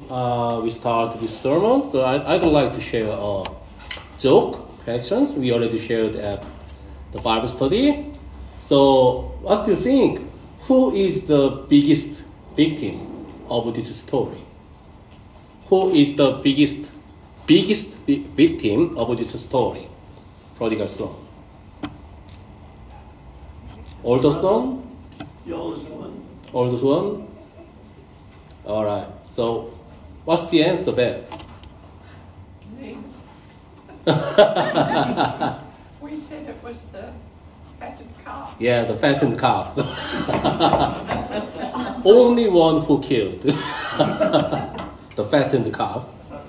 we start this sermon, so I'd like to share a joke, questions we already shared at the Bible study. So, what do you think? Who is the biggest victim of this story? Who is the biggest victim of this story? Prodigal son. Older son? The oldest one. Oldest one? Alright, so what's the answer, Beth? Me. We said it was the fattened calf. Yeah, the fattened calf. Only one who killed the fattened calf.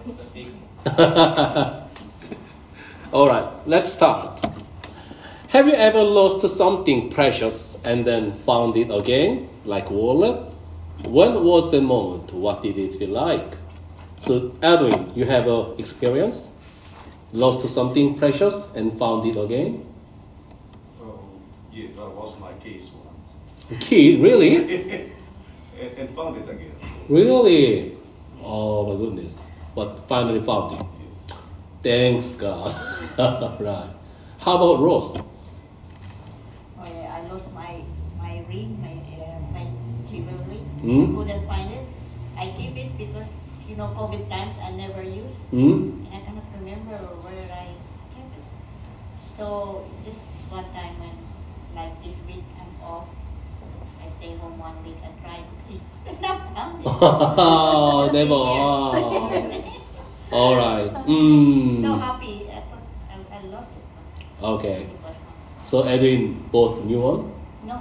Alright, let's start. Have you ever lost something precious and then found it again, like wallet? When was the moment? What did it feel like? So, Edwin, you have an experience? Lost something precious and found it again? Oh, yeah, that was my case once. Key, really? And found it again. Really? Oh my goodness. But finally found it. Yes. Thanks God. Right. How about Rose? Oh yeah, I lost my ring, my jewelry. Hmm? Couldn't find it. I keep it because COVID times I never use, Hmm? and I cannot remember where I kept it. So just one time when, like this week, I'm off. I stay home 1 week and try to keep. Not found it. Oh, never. Oh. All right. So happy. I thought I lost it. Okay. It was found. So Edwin bought new one? No.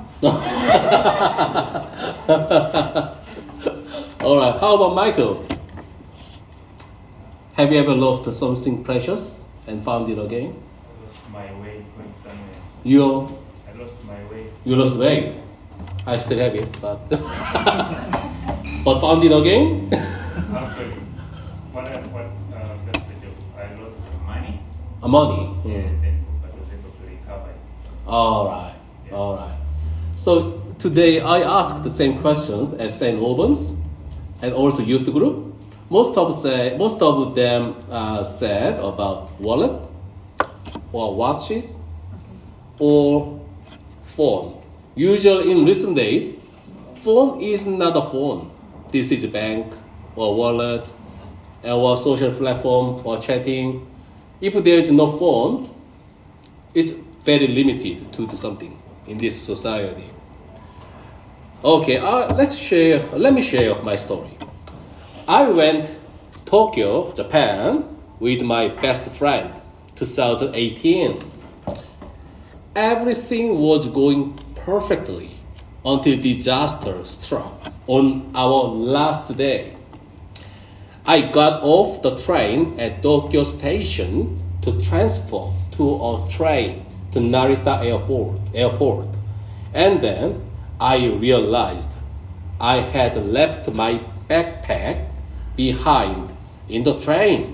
All right. How about Michael? Have you ever lost something precious and found it again? I lost my way going somewhere. I I lost my way. You lost weight. I still have it, but but found it again? Actually, that's the joke. I lost some money. Money. Yeah. And then I was able to recover it. All right. All right. So today I asked the same questions as St. Albans and also youth group. Most of them said about wallet or watches or phone. Usually in recent days, phone is not a phone. This is a bank or wallet or social platform or chatting. If there is no phone, it's very limited to do something in this society. Okay, let me share my story. I went to Tokyo, Japan, with my best friend, 2018. Everything was going perfectly until disaster struck on our last day. I got off the train at Tokyo Station to transfer to a train to Narita Airport. And then I realized I had left my backpack behind in the train.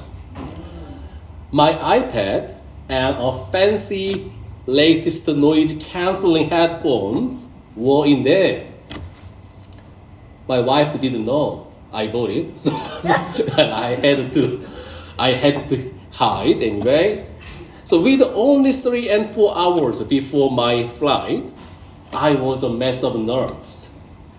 My iPad and a fancy latest noise cancelling headphones were in there. My wife didn't know I bought it, so I had to hide anyway. So with only 3 and 4 hours before my flight, I was a mess of nerves.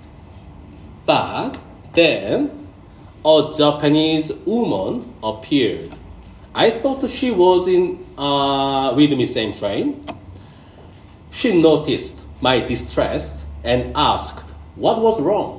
But then a Japanese woman appeared. I thought she was with me same train. She noticed my distress and asked what was wrong.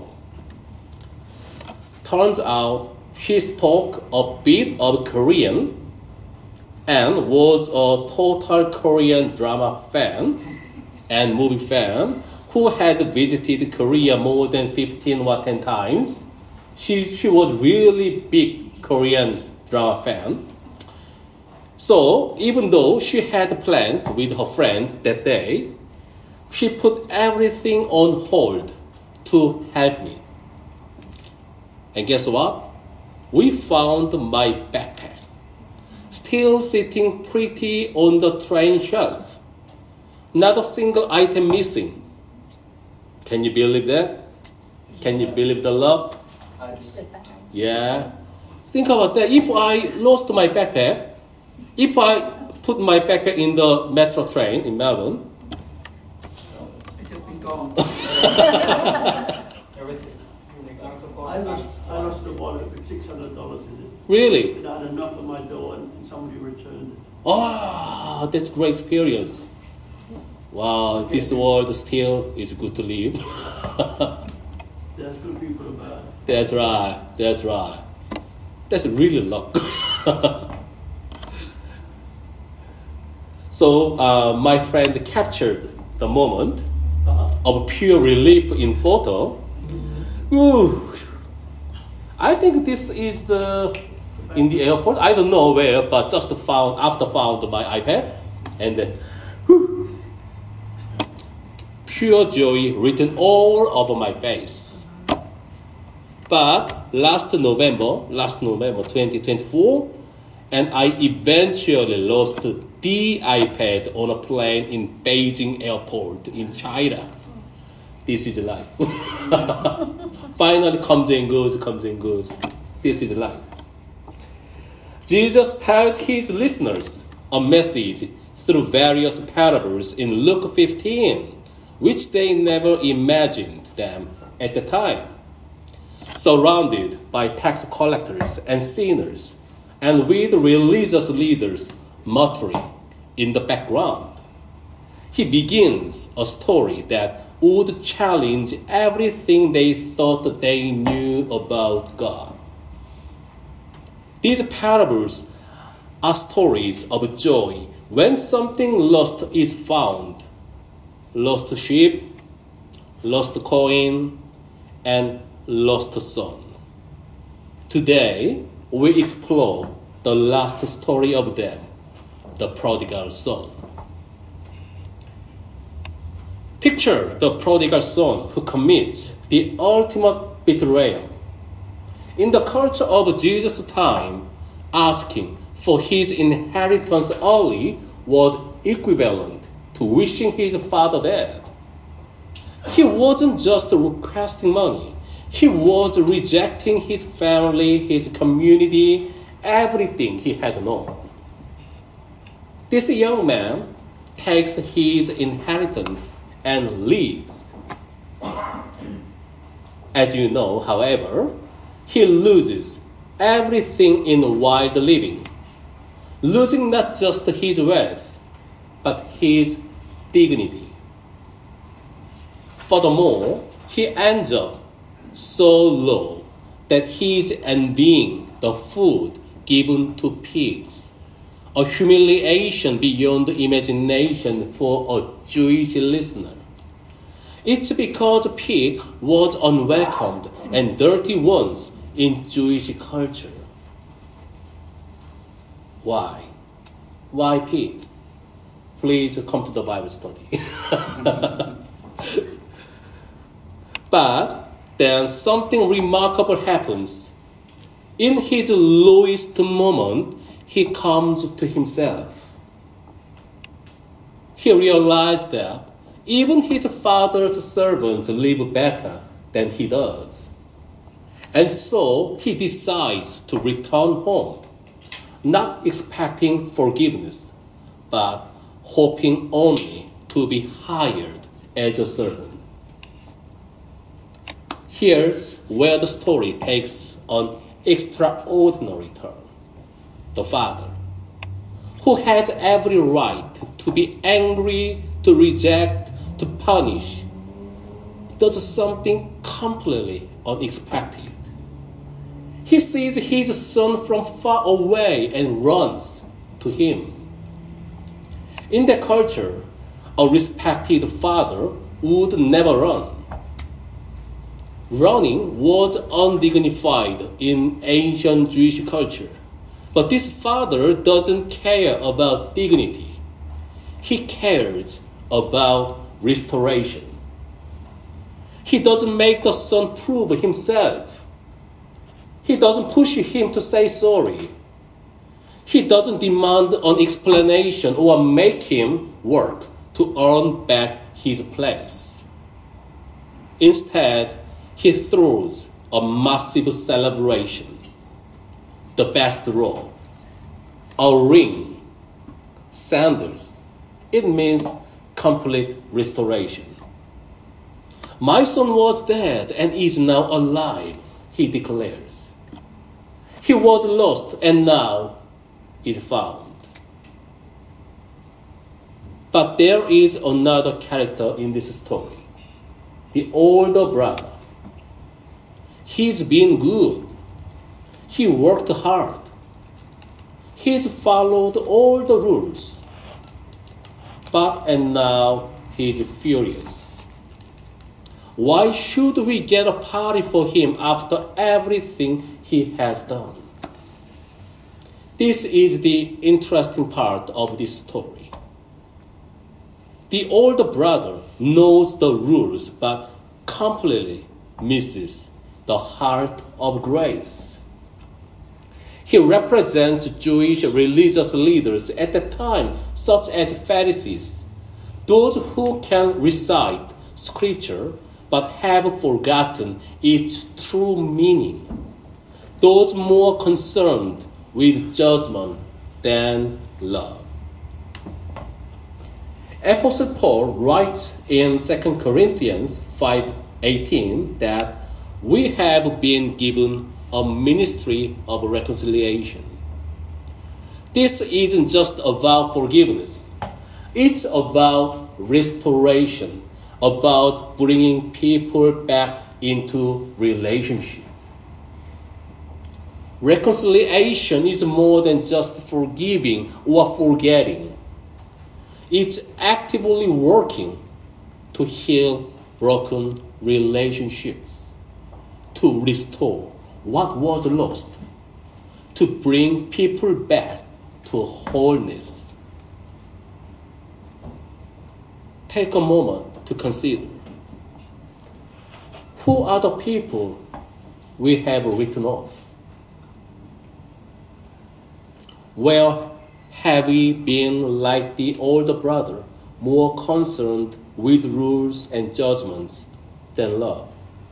Turns out she spoke a bit of Korean and was a total Korean drama fan and movie fan who had visited Korea more than 15 or 10 times. She was really big Korean drama fan. So even though she had plans with her friend that day, she put everything on hold to help me. And guess what? We found my backpack, still sitting pretty on the train shelf. Not a single item missing. Can you believe that? Can you believe the love? Yeah. Think about that. If I lost my backpack, if I put my backpack in the metro train in Melbourne, It'll be gone. Everything. I lost the wallet with $600 in it. really, And I had a knock on my door and somebody returned it. oh, that's great experience. Wow, this world still is good to live. There's good people about. That's right. That's right. That's really luck. So my friend captured the moment of pure relief in photo. Ooh. I think this is in the airport. I don't know where, but just found my iPad, and then whew, pure joy written all over my face. But last November 2024, and I eventually lost the iPad on a plane in Beijing airport in China. This is life. Finally comes and goes. This is life. Jesus tells his listeners a message through various parables in Luke 15, which they never imagined them at the time. Surrounded by tax collectors and sinners, and with religious leaders muttering in the background, he begins a story that would challenge everything they thought they knew about God. These parables are stories of joy when something lost is found. Lost sheep, lost coin, and lost son. Today, we explore the last story of them, the prodigal son. Picture the prodigal son who commits the ultimate betrayal. In the culture of Jesus' time, asking for his inheritance early was equivalent to wishing his father dead. He wasn't just requesting money. He was rejecting his family, his community, everything he had known. This young man takes his inheritance and leaves. As you know, however, he loses everything in wild living, losing not just his wealth, but his dignity. Furthermore, he ends up so low that he is envying the food given to pigs, a humiliation beyond imagination for a Jewish listener. It's because pig was unwelcomed and dirty ones in Jewish culture. Why? Why pig? Please come to the Bible study. But then something remarkable happens. In his lowest moment, he comes to himself. He realized that even his father's servants live better than he does. And so he decides to return home, not expecting forgiveness, but hoping only to be hired as a servant. Here's where the story takes an extraordinary turn. The father, who has every right to be angry, to reject, to punish, does something completely unexpected. He sees his son from far away and runs to him. In that culture, a respected father would never run. Running was undignified in ancient Jewish culture. But this father doesn't care about dignity. He cares about restoration. He doesn't make the son prove himself. He doesn't push him to say sorry. He doesn't demand an explanation or make him work to earn back his place. Instead, he throws a massive celebration, the best robe, a ring, sandals. It means complete restoration. My son was dead and is now alive, he declares. He was lost and now is found. But there is another character in this story, the older brother. He's been good. He worked hard. He's followed all the rules. And now he's furious. Why should we get a party for him after everything he has done? This is the interesting part of this story. The older brother knows the rules but completely misses the heart of grace. He represents Jewish religious leaders at the time, such as Pharisees, those who can recite scripture but have forgotten its true meaning, those more concerned with judgment than love. Apostle Paul writes in 2 Corinthians 5:18 that we have been given a ministry of reconciliation. This isn't just about forgiveness. It's about restoration, about bringing people back into relationship. Reconciliation is more than just forgiving or forgetting. It's actively working to heal broken relationships, to restore what was lost, to bring people back to wholeness. Take a moment to consider, who are the people we have written off? Where have we been like the older brother, more concerned with rules and judgments than love?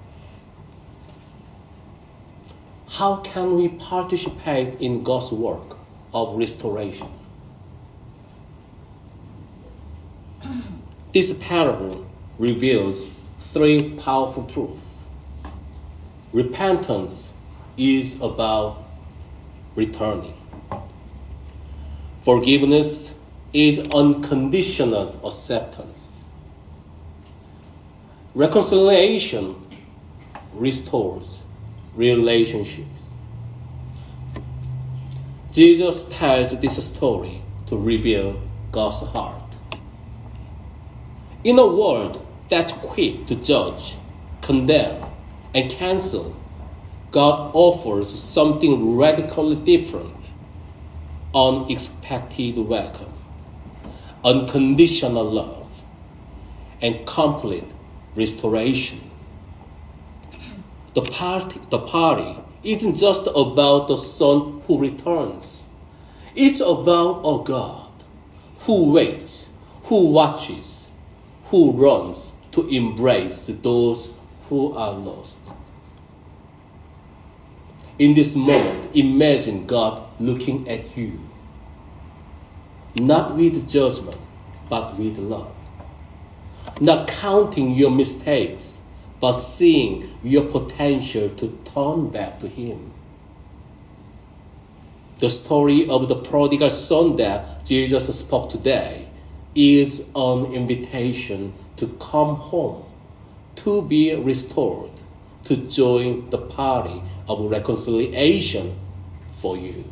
How can we participate in God's work of restoration? This parable reveals three powerful truths. Repentance is about returning. Forgiveness is unconditional acceptance. Reconciliation restores relationships. Jesus tells this story to reveal God's heart. In a world that's quick to judge, condemn, and cancel, God offers something radically different. Unexpected welcome, unconditional love, and complete restoration. The party isn't just about the son who returns. It's about a God who waits, who watches, who runs to embrace those who are lost. In this moment, imagine God looking at you, not with judgment, but with love. Not counting your mistakes, but seeing your potential to turn back to Him. The story of the prodigal son that Jesus spoke today is an invitation to come home, to be restored, to join the party of reconciliation for you.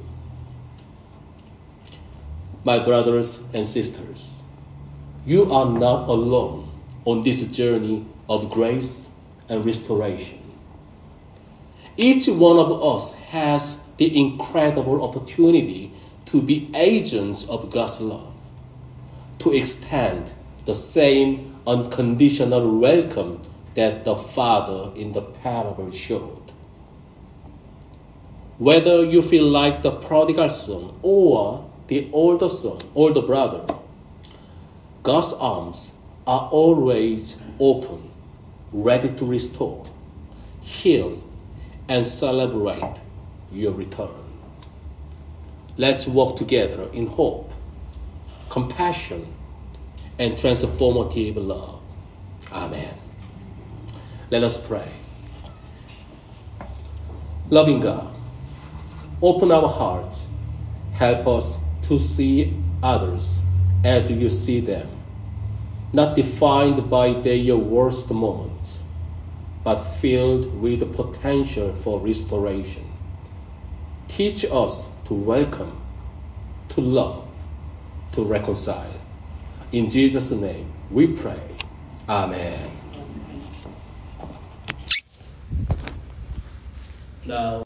My brothers and sisters, you are not alone on this journey of grace and restoration. Each one of us has the incredible opportunity to be agents of God's love, to extend the same unconditional welcome that the Father in the parable showed. Whether you feel like the prodigal son or the older brother, God's arms are always open, ready to restore, heal, and celebrate your return. Let's walk together in hope, compassion, and transformative love. Amen. Let us pray. Loving God, open our hearts. Help us to see others as you see them, not defined by their worst moments, but filled with the potential for restoration. Teach us to welcome, to love, to reconcile. In Jesus' name we pray. Amen. Now,